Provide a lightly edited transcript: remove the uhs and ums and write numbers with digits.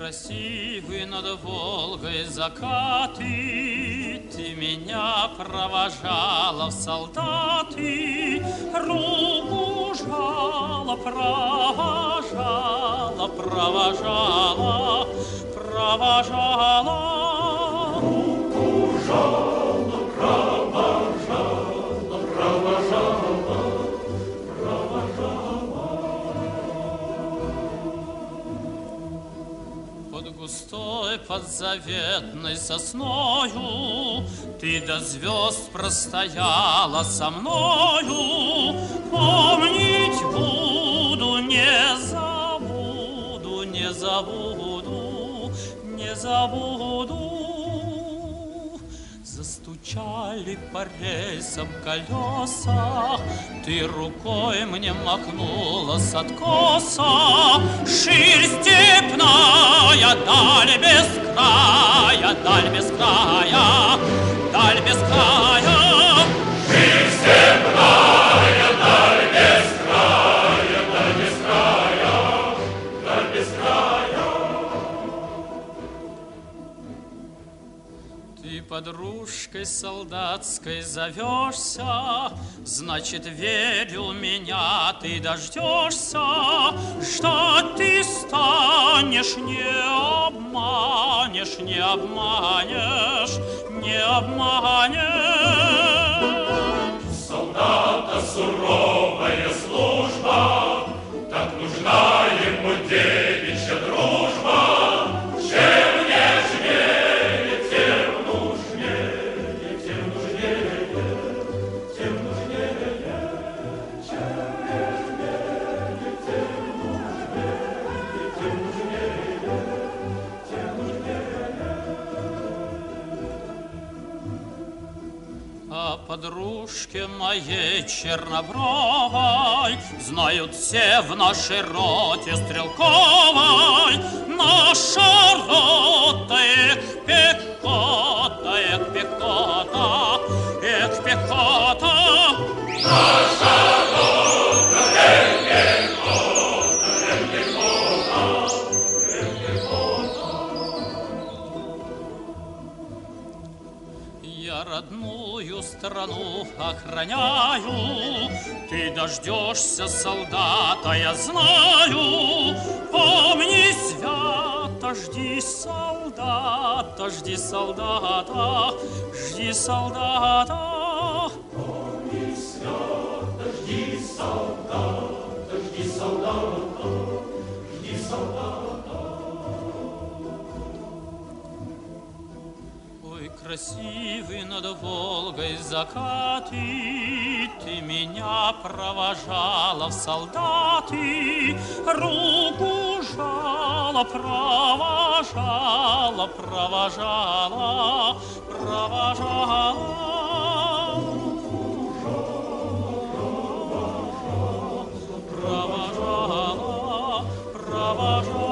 красивый над Волгой закаты, ты меня провожала в солдаты, руку жала, провожала, провожала, провожала. Руку жала, провожала, провожала, провожала. Под густой, под заветной сосною ты до звезд простояла со мною. Помнить буду, не забуду, не забуду, не забуду. Застучали по рельсам колеса, ты рукой мне махнула с откоса. Ширь степная, даль без края, даль без края, даль без края. Ширь степная, даль без края, даль без края, даль без края. Ты подружкой солдатской зовешься, значит, верю, меня ты дождешься. Что ты станешь, не обманешь, не обманешь, не обманешь. Солдата суровая служба, так нужна ему девичья дружба. Чем нежнее, тем нужнее, тем нужнее, тем нужнее. Чем нежнее, тем нужнее, тем нужнее, тем нужнее. О подружке моей чернобровой знают все в нашей роте стрелковой. Наша рота, эх, пехота, эх, пехота, эх, пехота. Наша рота, эх, пехота, эх, пехота, эх, пехота. Я родную страну охраняю, ты дождешься солдата, я знаю. Помни свято, жди солдата, жди солдата, жди солдата. Помни свято, жди солдата, жди солдата, жди солдата. Ой, красивый над Волгой закаты, ты меня провожала в солдаты, руку жала, провожала, провожала, провожала. Провожала, провожала.